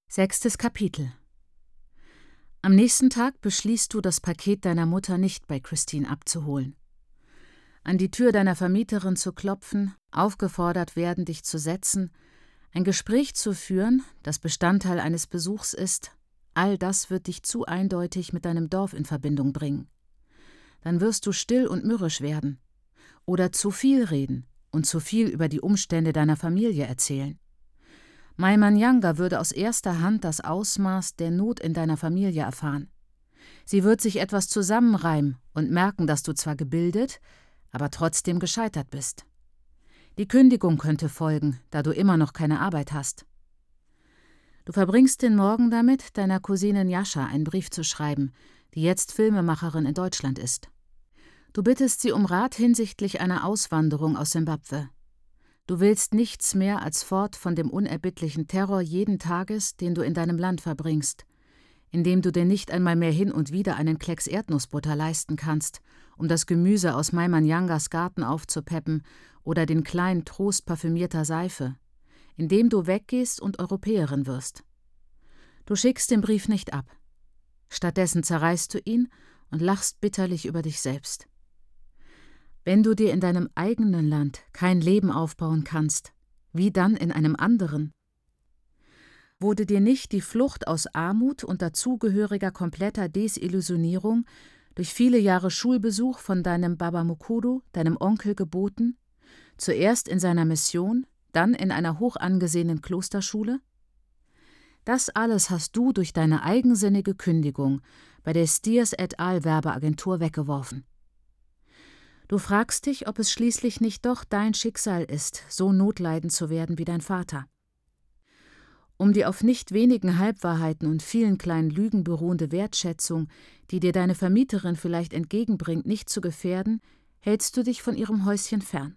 6. Kapitel. Am nächsten Tag beschließt du, das Paket deiner Mutter nicht bei Christine abzuholen. An die Tür deiner Vermieterin zu klopfen, aufgefordert werden, dich zu setzen, ein Gespräch zu führen, das Bestandteil eines Besuchs ist, all das wird dich zu eindeutig mit deinem Dorf in Verbindung bringen. Dann wirst du still und mürrisch werden oder zu viel reden und zu viel über die Umstände deiner Familie erzählen. Mai Manyanga würde aus erster Hand das Ausmaß der Not in deiner Familie erfahren. Sie wird sich etwas zusammenreimen und merken, dass du zwar gebildet, aber trotzdem gescheitert bist. Die Kündigung könnte folgen, da du immer noch keine Arbeit hast. Du verbringst den Morgen damit, deiner Cousine Nyasha einen Brief zu schreiben, die jetzt Filmemacherin in Deutschland ist. Du bittest sie um Rat hinsichtlich einer Auswanderung aus Simbabwe. Du willst nichts mehr als fort von dem unerbittlichen Terror jeden Tages, den du in deinem Land verbringst, indem du dir nicht einmal mehr hin und wieder einen Klecks Erdnussbutter leisten kannst, um das Gemüse aus Mai Manyangas Garten aufzupeppen oder den kleinen Trost parfümierter Seife, indem du weggehst und Europäerin wirst. Du schickst den Brief nicht ab. Stattdessen zerreißt du ihn und lachst bitterlich über dich selbst. Wenn du dir in deinem eigenen Land kein Leben aufbauen kannst, wie dann in einem anderen? Wurde dir nicht die Flucht aus Armut und dazugehöriger kompletter Desillusionierung durch viele Jahre Schulbesuch von deinem Baba Mukuru, deinem Onkel, geboten, zuerst in seiner Mission, dann in einer hoch angesehenen Klosterschule? Das alles hast du durch deine eigensinnige Kündigung bei der Stiers et al. Werbeagentur weggeworfen. Du fragst dich, ob es schließlich nicht doch dein Schicksal ist, so notleidend zu werden wie dein Vater. Um die auf nicht wenigen Halbwahrheiten und vielen kleinen Lügen beruhende Wertschätzung, die dir deine Vermieterin vielleicht entgegenbringt, nicht zu gefährden, hältst du dich von ihrem Häuschen fern.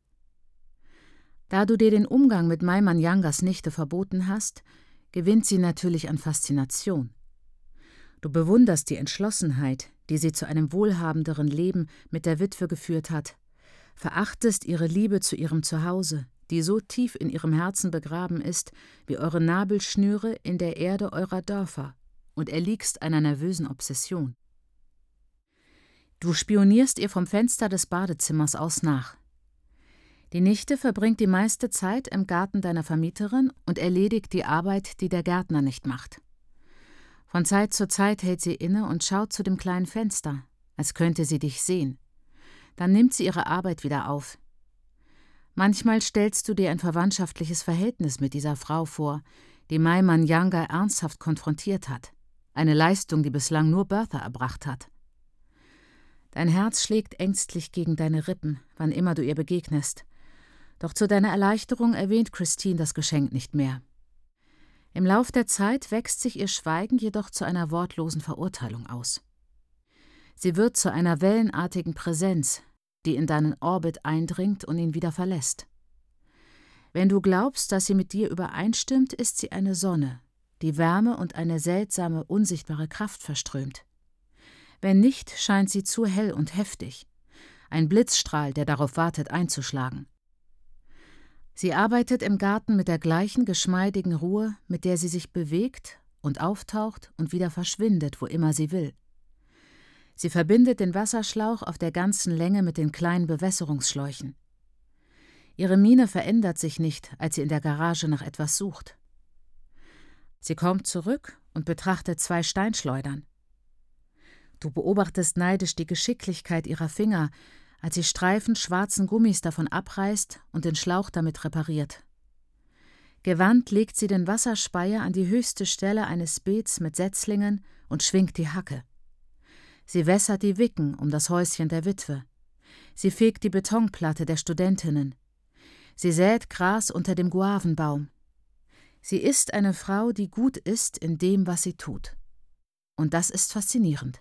Da du dir den Umgang mit Mai Manyangas Nichte verboten hast, gewinnt sie natürlich an Faszination. Du bewunderst die Entschlossenheit, die sie zu einem wohlhabenderen Leben mit der Witwe geführt hat, verachtest ihre Liebe zu ihrem Zuhause, die so tief in ihrem Herzen begraben ist, wie eure Nabelschnüre in der Erde eurer Dörfer, und erliegst einer nervösen Obsession. Du spionierst ihr vom Fenster des Badezimmers aus nach. Die Nichte verbringt die meiste Zeit im Garten deiner Vermieterin und erledigt die Arbeit, die der Gärtner nicht macht. Von Zeit zu Zeit hält sie inne und schaut zu dem kleinen Fenster, als könnte sie dich sehen. Dann nimmt sie ihre Arbeit wieder auf. Manchmal stellst du dir ein verwandtschaftliches Verhältnis mit dieser Frau vor, die Mai Manyanga ernsthaft konfrontiert hat, eine Leistung, die bislang nur Bertha erbracht hat. Dein Herz schlägt ängstlich gegen deine Rippen, wann immer du ihr begegnest. Doch zu deiner Erleichterung erwähnt Christine das Geschenk nicht mehr. Im Lauf der Zeit wächst sich ihr Schweigen jedoch zu einer wortlosen Verurteilung aus. Sie wird zu einer wellenartigen Präsenz, die in deinen Orbit eindringt und ihn wieder verlässt. Wenn du glaubst, dass sie mit dir übereinstimmt, ist sie eine Sonne, die Wärme und eine seltsame, unsichtbare Kraft verströmt. Wenn nicht, scheint sie zu hell und heftig, ein Blitzstrahl, der darauf wartet, einzuschlagen. Sie arbeitet im Garten mit der gleichen geschmeidigen Ruhe, mit der sie sich bewegt und auftaucht und wieder verschwindet, wo immer sie will. Sie verbindet den Wasserschlauch auf der ganzen Länge mit den kleinen Bewässerungsschläuchen. Ihre Miene verändert sich nicht, als sie in der Garage nach etwas sucht. Sie kommt zurück und betrachtet 2 Steinschleudern. Du beobachtest neidisch die Geschicklichkeit ihrer Finger, als sie Streifen schwarzen Gummis davon abreißt und den Schlauch damit repariert. Gewandt legt sie den Wasserspeier an die höchste Stelle eines Beets mit Setzlingen und schwingt die Hacke. Sie wässert die Wicken um das Häuschen der Witwe. Sie fegt die Betonplatte der Studentinnen. Sie sät Gras unter dem Guavenbaum. Sie ist eine Frau, die gut ist in dem, was sie tut. Und das ist faszinierend.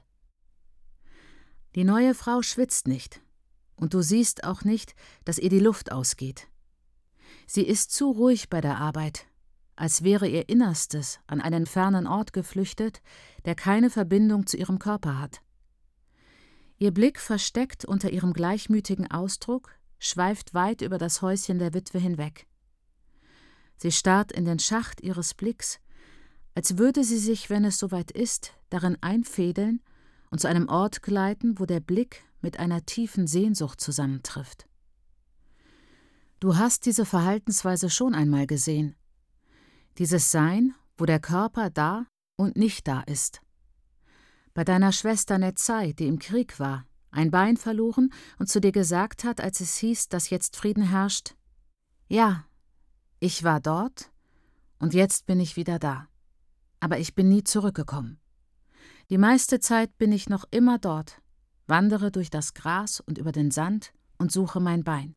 Die neue Frau schwitzt nicht. Und du siehst auch nicht, dass ihr die Luft ausgeht. Sie ist zu ruhig bei der Arbeit, als wäre ihr Innerstes an einen fernen Ort geflüchtet, der keine Verbindung zu ihrem Körper hat. Ihr Blick, versteckt unter ihrem gleichmütigen Ausdruck, schweift weit über das Häuschen der Witwe hinweg. Sie starrt in den Schacht ihres Blicks, als würde sie sich, wenn es soweit ist, darin einfädeln und zu einem Ort gleiten, wo der Blick mit einer tiefen Sehnsucht zusammentrifft. Du hast diese Verhaltensweise schon einmal gesehen. Dieses Sein, wo der Körper da und nicht da ist. Bei deiner Schwester Netzai, die im Krieg war, ein Bein verloren und zu dir gesagt hat, als es hieß, dass jetzt Frieden herrscht: Ja, ich war dort und jetzt bin ich wieder da. Aber ich bin nie zurückgekommen. Die meiste Zeit bin ich noch immer dort, wandere durch das Gras und über den Sand und suche mein Bein.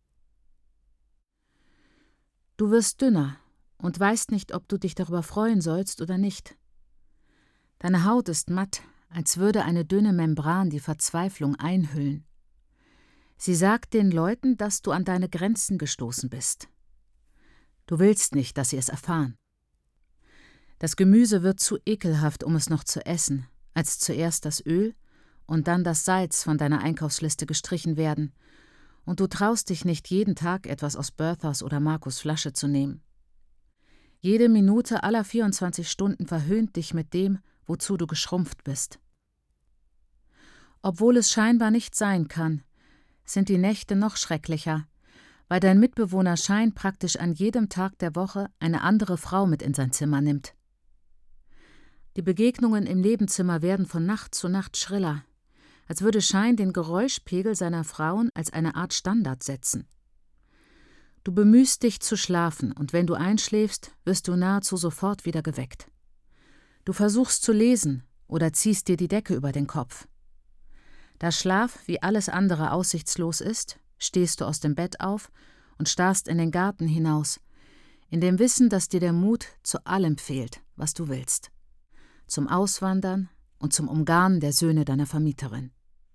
Du wirst dünner und weißt nicht, ob du dich darüber freuen sollst oder nicht. Deine Haut ist matt, als würde eine dünne Membran die Verzweiflung einhüllen. Sie sagt den Leuten, dass du an deine Grenzen gestoßen bist. Du willst nicht, dass sie es erfahren. Das Gemüse wird zu ekelhaft, um es noch zu essen, als zuerst das Öl und dann das Salz von deiner Einkaufsliste gestrichen werden, und du traust dich nicht, jeden Tag etwas aus Berthas oder Markus' Flasche zu nehmen. Jede Minute aller 24 Stunden verhöhnt dich mit dem, wozu du geschrumpft bist. Obwohl es scheinbar nicht sein kann, sind die Nächte noch schrecklicher, weil dein Mitbewohner Shine praktisch an jedem Tag der Woche eine andere Frau mit in sein Zimmer nimmt. Die Begegnungen im Nebenzimmer werden von Nacht zu Nacht schriller, als würde Shine den Geräuschpegel seiner Frauen als eine Art Standard setzen. Du bemühst dich zu schlafen, und wenn du einschläfst, wirst du nahezu sofort wieder geweckt. Du versuchst zu lesen oder ziehst dir die Decke über den Kopf. Da Schlaf wie alles andere aussichtslos ist, stehst du aus dem Bett auf und starrst in den Garten hinaus, in dem Wissen, dass dir der Mut zu allem fehlt, was du willst. Zum Auswandern und zum Umgarnen der Söhne deiner Vermieterin.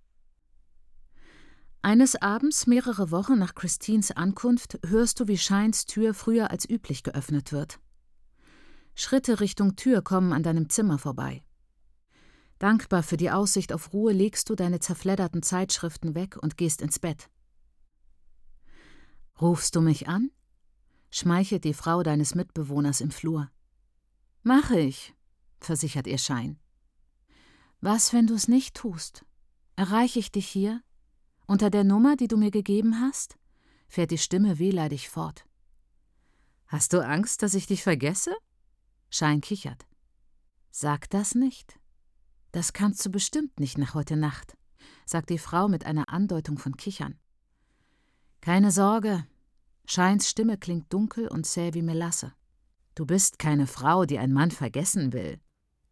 Eines Abends, mehrere Wochen nach Christines Ankunft, hörst du, wie Shines Tür früher als üblich geöffnet wird. Schritte Richtung Tür kommen an deinem Zimmer vorbei. Dankbar für die Aussicht auf Ruhe legst du deine zerfledderten Zeitschriften weg und gehst ins Bett. »Rufst du mich an?« schmeichelt die Frau deines Mitbewohners im Flur. »Mache ich«, versichert ihr Shine. »Was, wenn du es nicht tust? Erreiche ich dich hier? Unter der Nummer, die du mir gegeben hast?« fährt die Stimme wehleidig fort. »Hast du Angst, dass ich dich vergesse?« Shine kichert. »Sag das nicht. Das kannst du bestimmt nicht nach heute Nacht«, sagt die Frau mit einer Andeutung von Kichern. »Keine Sorge«, Shines Stimme klingt dunkel und zäh wie Melasse. »Du bist keine Frau, die ein Mann vergessen will.«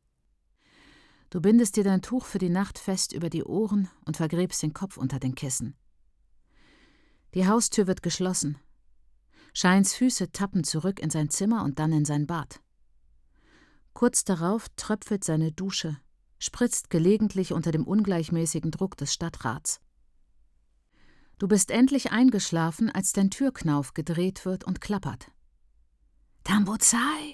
Du bindest dir dein Tuch für die Nacht fest über die Ohren und vergräbst den Kopf unter den Kissen. Die Haustür wird geschlossen. Shines Füße tappen zurück in sein Zimmer und dann in sein Bad. Kurz darauf tröpfelt seine Dusche, spritzt gelegentlich unter dem ungleichmäßigen Druck des Stadtrats. Du bist endlich eingeschlafen, als dein Türknauf gedreht wird und klappert. »Tambozai!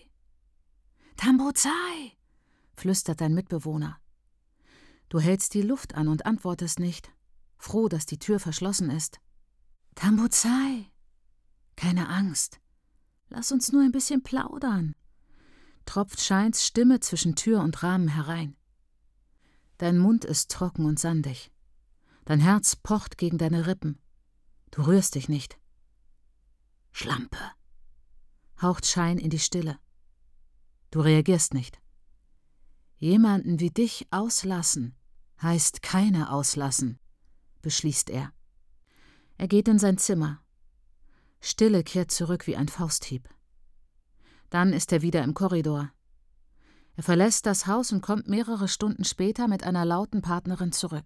Tambozai!« flüstert dein Mitbewohner. Du hältst die Luft an und antwortest nicht, froh, dass die Tür verschlossen ist. »Tambozai! Keine Angst. Lass uns nur ein bisschen plaudern«, tropft Shines Stimme zwischen Tür und Rahmen herein. Dein Mund ist trocken und sandig. Dein Herz pocht gegen deine Rippen. Du rührst dich nicht. »Schlampe«, haucht Shine in die Stille. Du reagierst nicht. »Jemanden wie dich auslassen, heißt keine auslassen«, beschließt er. Er geht in sein Zimmer. Stille kehrt zurück wie ein Fausthieb. Dann ist er wieder im Korridor. Er verlässt das Haus und kommt mehrere Stunden später mit einer lauten Partnerin zurück.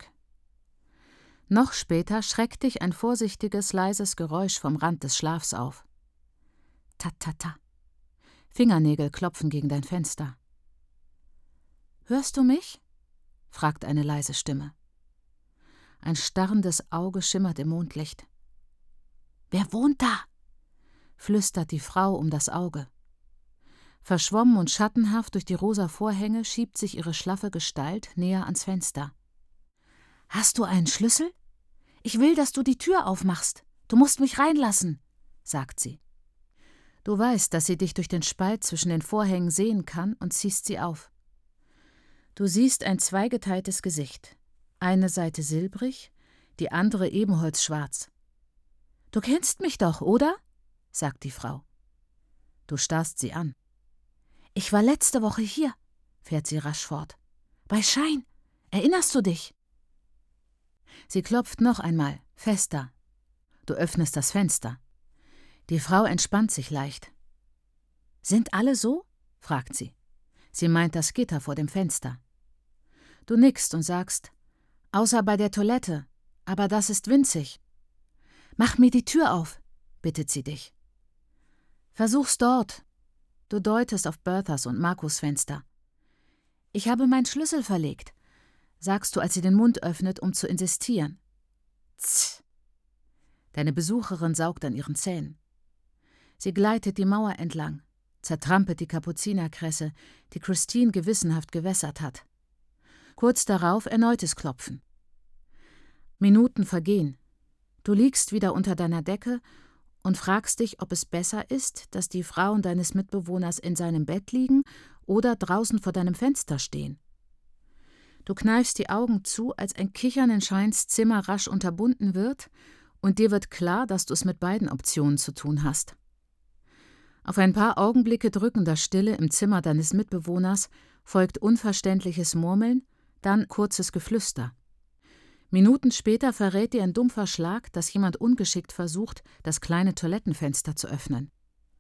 Noch später schreckt dich ein vorsichtiges, leises Geräusch vom Rand des Schlafs auf. Ta-ta-ta. Fingernägel klopfen gegen dein Fenster. »Hörst du mich?« fragt eine leise Stimme. Ein starrendes Auge schimmert im Mondlicht. »Wer wohnt da?« flüstert die Frau um das Auge. Verschwommen und schattenhaft durch die rosa Vorhänge schiebt sich ihre schlaffe Gestalt näher ans Fenster. »Hast du einen Schlüssel? Ich will, dass du die Tür aufmachst. Du musst mich reinlassen«, sagt sie. Du weißt, dass sie dich durch den Spalt zwischen den Vorhängen sehen kann und ziehst sie auf. Du siehst ein zweigeteiltes Gesicht. Eine Seite silbrig, die andere ebenholzschwarz. »Du kennst mich doch, oder?« sagt die Frau. Du starrst sie an. »Ich war letzte Woche hier«, fährt sie rasch fort. »Bei Schein. Erinnerst du dich?« Sie klopft noch einmal, fester. Du öffnest das Fenster. Die Frau entspannt sich leicht. »Sind alle so?« fragt sie. Sie meint das Gitter vor dem Fenster. Du nickst und sagst, »Außer bei der Toilette, aber das ist winzig.« »Mach mir die Tür auf«, bittet sie dich. »Versuch's dort.« Du deutest auf Berthas und Marcos Fenster. »Ich habe meinen Schlüssel verlegt«, sagst du, als sie den Mund öffnet, um zu insistieren. »Tsch!« Deine Besucherin saugt an ihren Zähnen. Sie gleitet die Mauer entlang, zertrampelt die Kapuzinerkresse, die Christine gewissenhaft gewässert hat. Kurz darauf erneutes Klopfen. Minuten vergehen. Du liegst wieder unter deiner Decke und fragst dich, ob es besser ist, dass die Frauen deines Mitbewohners in seinem Bett liegen oder draußen vor deinem Fenster stehen. Du kneifst die Augen zu, als ein Kichern in Scheins Zimmer rasch unterbunden wird, und dir wird klar, dass du es mit beiden Optionen zu tun hast. Auf ein paar Augenblicke drückender Stille im Zimmer deines Mitbewohners folgt unverständliches Murmeln, dann kurzes Geflüster. Minuten später verrät dir ein dumpfer Schlag, dass jemand ungeschickt versucht, das kleine Toilettenfenster zu öffnen.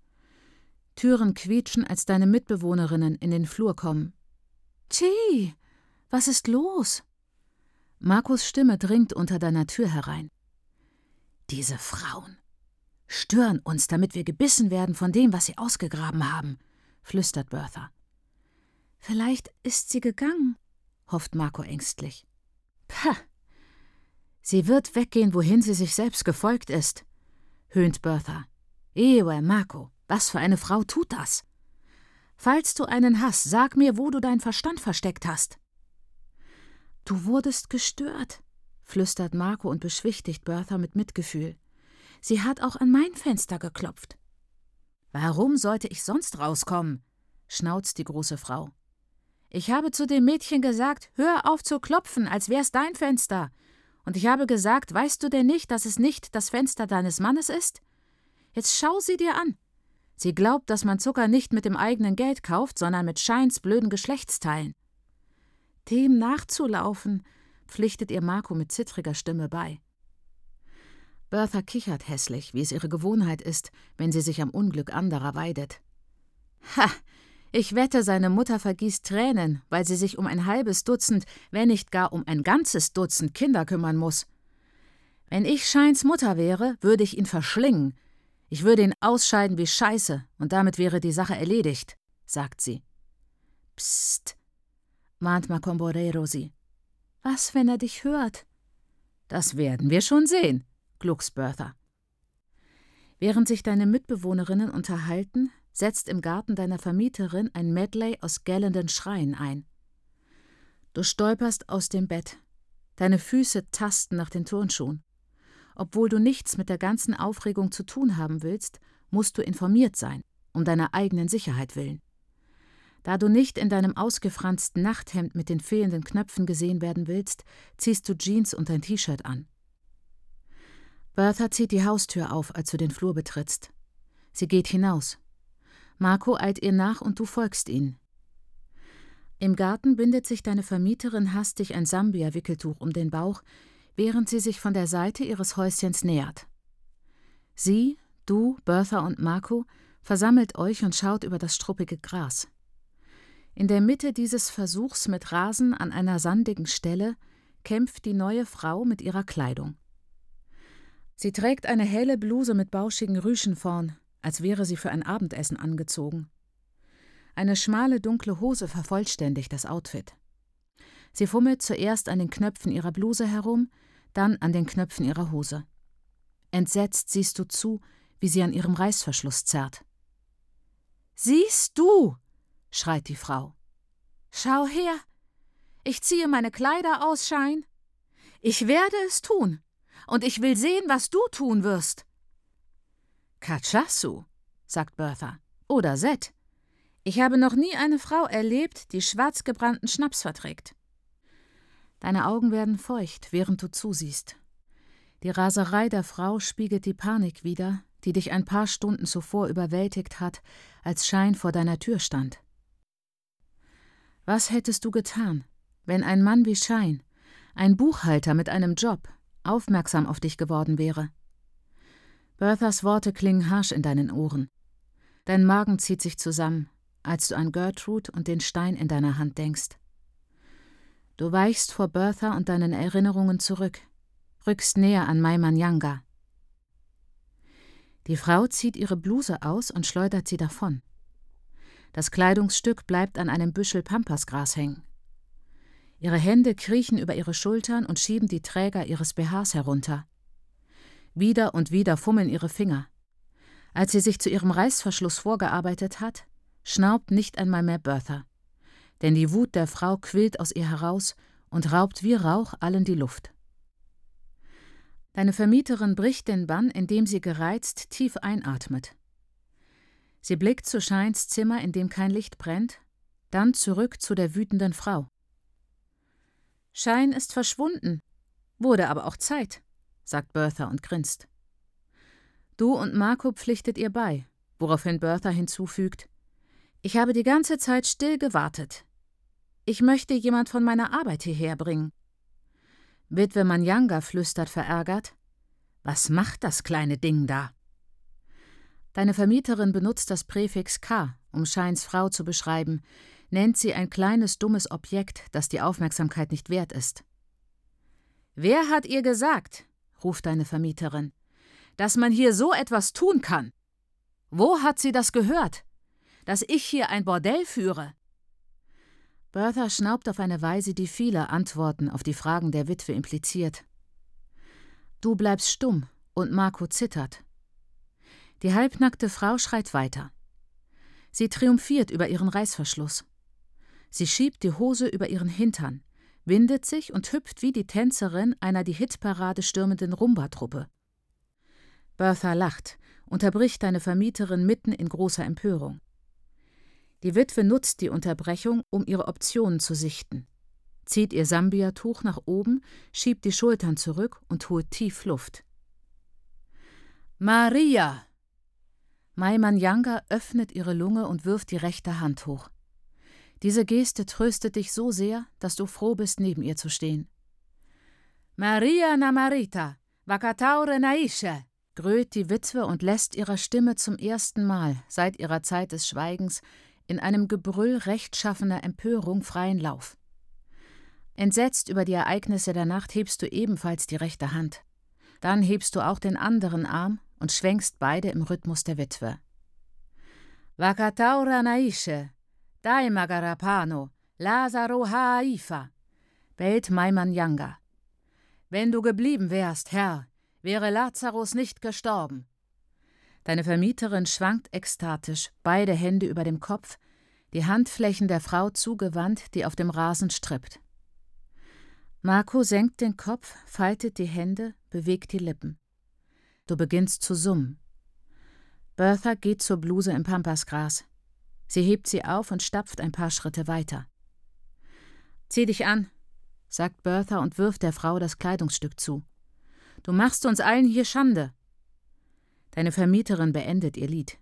Türen quietschen, als deine Mitbewohnerinnen in den Flur kommen. »Chi, was ist los?« Marcos Stimme dringt unter deiner Tür herein. »Diese Frauen stören uns, damit wir gebissen werden von dem, was sie ausgegraben haben«, flüstert Bertha. »Vielleicht ist sie gegangen«, hofft Marco ängstlich. »Pah! Sie wird weggehen, wohin sie sich selbst gefolgt ist«, höhnt Bertha. »Ewe, Marco, was für eine Frau tut das? Falls du einen hast, sag mir, wo du deinen Verstand versteckt hast.« »Du wurdest gestört«, flüstert Marco und beschwichtigt Bertha mit Mitgefühl. »Sie hat auch an mein Fenster geklopft.« »Warum sollte ich sonst rauskommen?«, schnauzt die große Frau. »Ich habe zu dem Mädchen gesagt, hör auf zu klopfen, als wär's dein Fenster. Und ich habe gesagt, weißt du denn nicht, dass es nicht das Fenster deines Mannes ist? Jetzt schau sie dir an. Sie glaubt, dass man Zucker nicht mit dem eigenen Geld kauft, sondern mit Scheins blöden Geschlechtsteilen.« »Dem nachzulaufen«, pflichtet ihr Marco mit zittriger Stimme bei. Bertha kichert hässlich, wie es ihre Gewohnheit ist, wenn sie sich am Unglück anderer weidet. »Ha! Ich wette, seine Mutter vergießt Tränen, weil sie sich um ein halbes Dutzend, wenn nicht gar um ein ganzes Dutzend Kinder kümmern muss. Wenn ich Scheins Mutter wäre, würde ich ihn verschlingen. Ich würde ihn ausscheiden wie Scheiße, und damit wäre die Sache erledigt«, sagt sie. »Psst«, mahnt Macomborero sie. »Was, wenn er dich hört?« »Das werden wir schon sehen«, gluckst Bertha. Während sich deine Mitbewohnerinnen unterhalten, setzt im Garten deiner Vermieterin ein Medley aus gellenden Schreien ein. Du stolperst aus dem Bett. Deine Füße tasten nach den Turnschuhen. Obwohl du nichts mit der ganzen Aufregung zu tun haben willst, musst du informiert sein, um deiner eigenen Sicherheit willen. Da du nicht in deinem ausgefransten Nachthemd mit den fehlenden Knöpfen gesehen werden willst, ziehst du Jeans und ein T-Shirt an. Bertha zieht die Haustür auf, als du den Flur betrittst. Sie geht hinaus. Marco eilt ihr nach und du folgst ihnen. Im Garten bindet sich deine Vermieterin hastig ein Sambia-Wickeltuch um den Bauch, während sie sich von der Seite ihres Häuschens nähert. Sie, du, Bertha und Marco versammelt euch und schaut über das struppige Gras. In der Mitte dieses Versuchs mit Rasen an einer sandigen Stelle kämpft die neue Frau mit ihrer Kleidung. Sie trägt eine helle Bluse mit bauschigen Rüschen vorn, als wäre sie für ein Abendessen angezogen. Eine schmale, dunkle Hose vervollständigt das Outfit. Sie fummelt zuerst an den Knöpfen ihrer Bluse herum, dann an den Knöpfen ihrer Hose. Entsetzt siehst du zu, wie sie an ihrem Reißverschluss zerrt. »Siehst du?«, schreit die Frau. »Schau her! Ich ziehe meine Kleider aus, Schein. Ich werde es tun. Und ich will sehen, was du tun wirst.« »Katschasu«, sagt Bertha. Oder Seth. Ich habe noch nie eine Frau erlebt, die schwarz gebrannten Schnaps verträgt. Deine Augen werden feucht, während du zusiehst. Die Raserei der Frau spiegelt die Panik wider, die dich ein paar Stunden zuvor überwältigt hat, als Shine vor deiner Tür stand. Was hättest du getan, wenn ein Mann wie Shine, ein Buchhalter mit einem Job, aufmerksam auf dich geworden wäre? Berthas Worte klingen harsch in deinen Ohren. Dein Magen zieht sich zusammen, als du an Gertrude und den Stein in deiner Hand denkst. Du weichst vor Bertha und deinen Erinnerungen zurück, rückst näher an Mai Manyanga. Die Frau zieht ihre Bluse aus und schleudert sie davon. Das Kleidungsstück bleibt an einem Büschel Pampasgras hängen. Ihre Hände kriechen über ihre Schultern und schieben die Träger ihres BHs herunter. Wieder und wieder fummeln ihre Finger. Als sie sich zu ihrem Reißverschluss vorgearbeitet hat, schnaubt nicht einmal mehr Bertha. Denn die Wut der Frau quillt aus ihr heraus und raubt wie Rauch allen die Luft. Deine Vermieterin bricht den Bann, indem sie gereizt tief einatmet. Sie blickt zu Shines Zimmer, in dem kein Licht brennt, dann zurück zu der wütenden Frau. Shine ist verschwunden, wurde aber auch Zeit, sagt Bertha und grinst. Du und Marco pflichtet ihr bei, woraufhin Bertha hinzufügt: Ich habe die ganze Zeit still gewartet. Ich möchte jemand von meiner Arbeit hierher bringen. Witwe Manyanga flüstert verärgert: Was macht das kleine Ding da? Deine Vermieterin benutzt das Präfix K, um Shines Frau zu beschreiben, nennt sie ein kleines, dummes Objekt, das die Aufmerksamkeit nicht wert ist. »Wer hat ihr gesagt«, ruft deine Vermieterin, »dass man hier so etwas tun kann? Wo hat sie das gehört? Dass ich hier ein Bordell führe?« Bertha schnaubt auf eine Weise, die viele Antworten auf die Fragen der Witwe impliziert. Du bleibst stumm und Marco zittert. Die halbnackte Frau schreit weiter. Sie triumphiert über ihren Reißverschluss. Sie schiebt die Hose über ihren Hintern, windet sich und hüpft wie die Tänzerin einer die Hitparade stürmenden Rumba-Truppe. Bertha lacht, unterbricht deine Vermieterin mitten in großer Empörung. Die Witwe nutzt die Unterbrechung, um ihre Optionen zu sichten, zieht ihr Sambia-Tuch nach oben, schiebt die Schultern zurück und holt tief Luft. »Maria!« Mai Manyanga öffnet ihre Lunge und wirft die rechte Hand hoch. Diese Geste tröstet dich so sehr, dass du froh bist, neben ihr zu stehen. »Maria Namarita, Vakataure Naische«, grölt die Witwe und lässt ihrer Stimme zum ersten Mal seit ihrer Zeit des Schweigens in einem Gebrüll rechtschaffener Empörung freien Lauf. Entsetzt über die Ereignisse der Nacht hebst du ebenfalls die rechte Hand. Dann hebst du auch den anderen Arm und schwenkst beide im Rhythmus der Witwe. »Vakataura Naische, Daimagarapano, Lazaro Haifa«, bellt Mai Manyanga. »Wenn du geblieben wärst, Herr, wäre Lazarus nicht gestorben.« Deine Vermieterin schwankt ekstatisch, beide Hände über dem Kopf, die Handflächen der Frau zugewandt, die auf dem Rasen strippt. Marco senkt den Kopf, faltet die Hände, bewegt die Lippen. Du beginnst zu summen. Bertha geht zur Bluse im Pampasgras. Sie hebt sie auf und stapft ein paar Schritte weiter. »Zieh dich an«, sagt Bertha und wirft der Frau das Kleidungsstück zu. »Du machst uns allen hier Schande.« Deine Vermieterin beendet ihr Lied.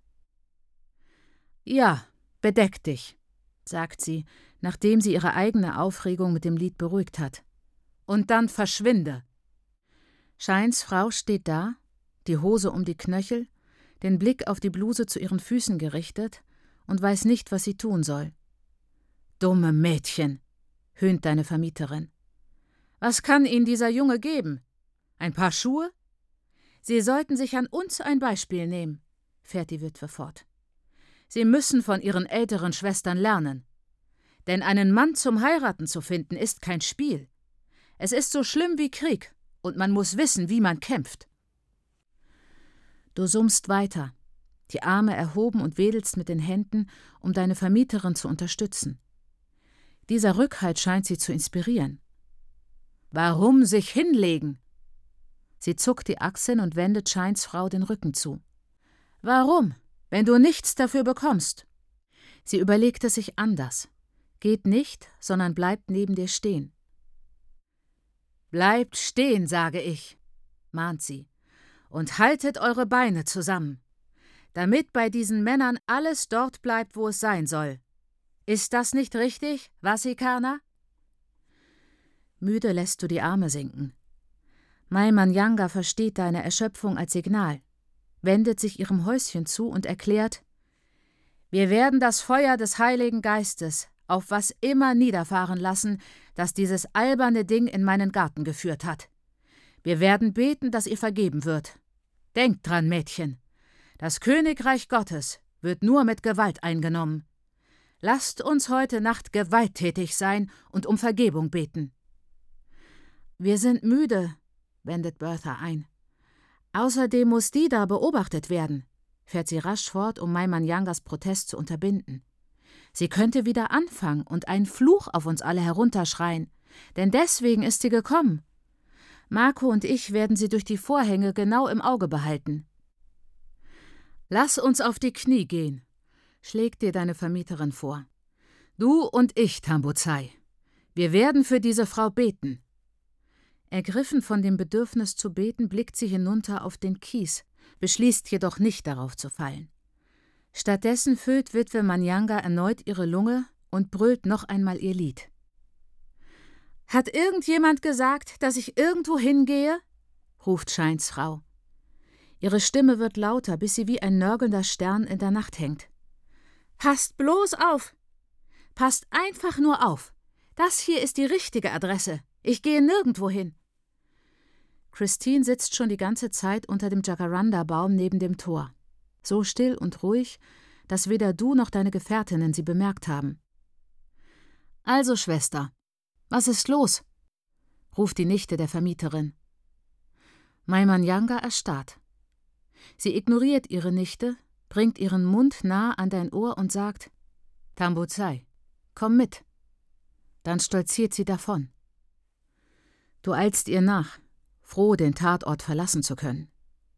»Ja, bedeck dich«, sagt sie, nachdem sie ihre eigene Aufregung mit dem Lied beruhigt hat. »Und dann verschwinde.« Shines Frau steht da, die Hose um die Knöchel, den Blick auf die Bluse zu ihren Füßen gerichtet und weiß nicht, was sie tun soll. »Dumme Mädchen«, höhnt deine Vermieterin. »Was kann Ihnen dieser Junge geben? Ein paar Schuhe? Sie sollten sich an uns ein Beispiel nehmen«, fährt die Witwe fort. »Sie müssen von Ihren älteren Schwestern lernen. Denn einen Mann zum Heiraten zu finden, ist kein Spiel. Es ist so schlimm wie Krieg und man muss wissen, wie man kämpft.« Du summst weiter, die Arme erhoben und wedelst mit den Händen, um deine Vermieterin zu unterstützen. Dieser Rückhalt scheint sie zu inspirieren. »Warum sich hinlegen?« Sie zuckt die Achseln und wendet Shines Frau den Rücken zu. »Warum?« wenn du nichts dafür bekommst?« Sie überlegte sich anders. Geht nicht, sondern bleibt neben dir stehen. »Bleibt stehen, sage ich«, mahnt sie, »und haltet eure Beine zusammen, damit bei diesen Männern alles dort bleibt, wo es sein soll. Ist das nicht richtig, Vasikarna?« Müde lässt du die Arme sinken. Mai Manyanga versteht deine Erschöpfung als Signal, wendet sich ihrem Häuschen zu und erklärt: »Wir werden das Feuer des Heiligen Geistes auf was immer niederfahren lassen, das dieses alberne Ding in meinen Garten geführt hat. Wir werden beten, dass ihr vergeben wird. Denkt dran, Mädchen, das Königreich Gottes wird nur mit Gewalt eingenommen. Lasst uns heute Nacht gewalttätig sein und um Vergebung beten.« »Wir sind müde«, wendet Bertha ein. »Außerdem muss die da beobachtet werden«, fährt sie rasch fort, um Mai Manyangas Protest zu unterbinden. »Sie könnte wieder anfangen und einen Fluch auf uns alle herunterschreien, denn deswegen ist sie gekommen. Marco und ich werden sie durch die Vorhänge genau im Auge behalten.« »Lass uns auf die Knie gehen«, schlägt dir deine Vermieterin vor. »Du und ich, Tambuzai. Wir werden für diese Frau beten.« Ergriffen von dem Bedürfnis zu beten, blickt sie hinunter auf den Kies, beschließt jedoch nicht darauf zu fallen. Stattdessen füllt Witwe Manyanga erneut ihre Lunge und brüllt noch einmal ihr Lied. »Hat irgendjemand gesagt, dass ich irgendwo hingehe?«, ruft Shines Frau. Ihre Stimme wird lauter, bis sie wie ein nörgelnder Stern in der Nacht hängt. »Passt bloß auf! Passt einfach nur auf! Das hier ist die richtige Adresse. Ich gehe nirgendwo hin.« Christine sitzt schon die ganze Zeit unter dem Jacaranda-Baum neben dem Tor. So still und ruhig, dass weder du noch deine Gefährtinnen sie bemerkt haben. »Also, Schwester, was ist los?«, ruft die Nichte der Vermieterin. Mai Manyanga erstarrt. Sie ignoriert ihre Nichte, bringt ihren Mund nah an dein Ohr und sagt: »Tambuzai, komm mit.« Dann stolziert sie davon. Du eilst ihr nach, froh, den Tatort verlassen zu können.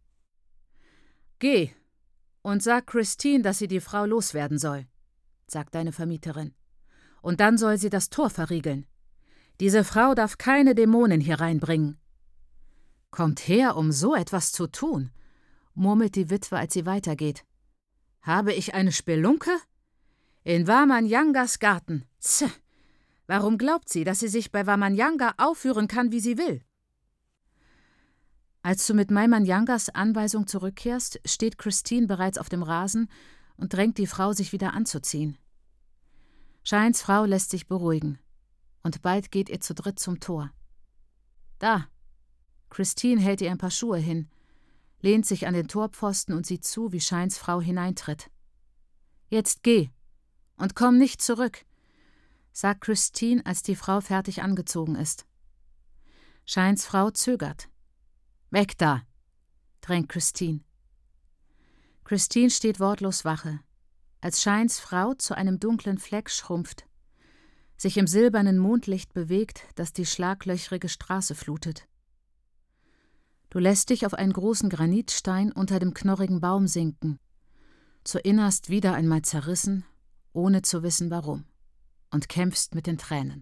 »Geh und sag Christine, dass sie die Frau loswerden soll«, sagt deine Vermieterin. »Und dann soll sie das Tor verriegeln. Diese Frau darf keine Dämonen hier reinbringen.« »Kommt her, um so etwas zu tun«, murmelt die Witwe, als sie weitergeht. »Habe ich eine Spelunke? In Vamanyangas Garten. Tch, warum glaubt sie, dass sie sich bei Vamanyanga aufführen kann, wie sie will?« Als du mit Mai Manyangas Anweisung zurückkehrst, steht Christine bereits auf dem Rasen und drängt die Frau, sich wieder anzuziehen. Shines Frau lässt sich beruhigen, und bald geht ihr zu dritt zum Tor. Da! Christine hält ihr ein paar Schuhe hin, lehnt sich an den Torpfosten und sieht zu, wie Shines Frau hineintritt. »Jetzt geh und komm nicht zurück«, sagt Christine, als die Frau fertig angezogen ist. Shines Frau zögert. »Weg da«, drängt Christine. Christine steht wortlos Wache, als Shines Frau zu einem dunklen Fleck schrumpft, sich im silbernen Mondlicht bewegt, das die schlaglöchrige Straße flutet. Du lässt dich auf einen großen Granitstein unter dem knorrigen Baum sinken, zur Innerst wieder einmal zerrissen, ohne zu wissen warum, und kämpfst mit den Tränen.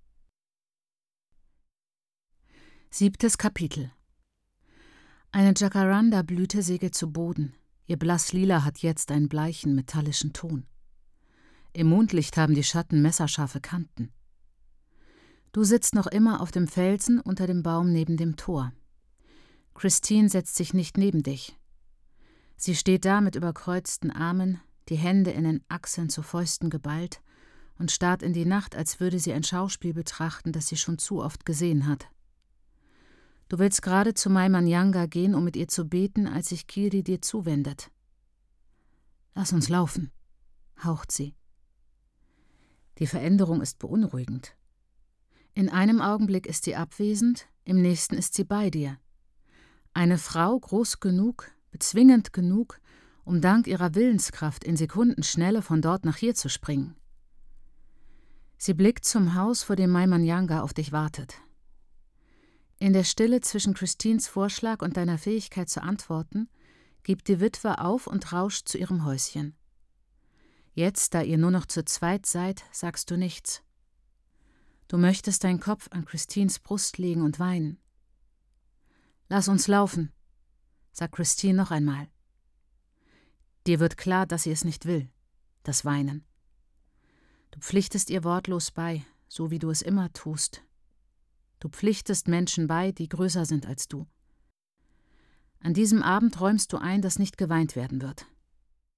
7. Kapitel. Eine Jacaranda-Blüte segelt zu Boden. Ihr Blasslila hat jetzt einen bleichen, metallischen Ton. Im Mondlicht haben die Schatten messerscharfe Kanten. Du sitzt noch immer auf dem Felsen unter dem Baum neben dem Tor. Christine setzt sich nicht neben dich. Sie steht da mit überkreuzten Armen, die Hände in den Achseln zu Fäusten geballt und starrt in die Nacht, als würde sie ein Schauspiel betrachten, das sie schon zu oft gesehen hat. Du willst gerade zu Mai Manyanga gehen, um mit ihr zu beten, als sich Kiri dir zuwendet. »Lass uns laufen«, haucht sie. Die Veränderung ist beunruhigend. In einem Augenblick ist sie abwesend, im nächsten ist sie bei dir. Eine Frau groß genug, bezwingend genug, um dank ihrer Willenskraft in Sekundenschnelle von dort nach hier zu springen. Sie blickt zum Haus, vor dem Mai Manyanga auf dich wartet. In der Stille zwischen Christines Vorschlag und deiner Fähigkeit zu antworten, gibt die Witwe auf und rauscht zu ihrem Häuschen. Jetzt, da ihr nur noch zu zweit seid, sagst du nichts. Du möchtest deinen Kopf an Christines Brust legen und weinen. »Lass uns laufen«, sagt Christine noch einmal. Dir wird klar, dass sie es nicht will, das Weinen. Du pflichtest ihr wortlos bei, so wie du es immer tust. Du pflichtest Menschen bei, die größer sind als du. An diesem Abend räumst du ein, dass nicht geweint werden wird.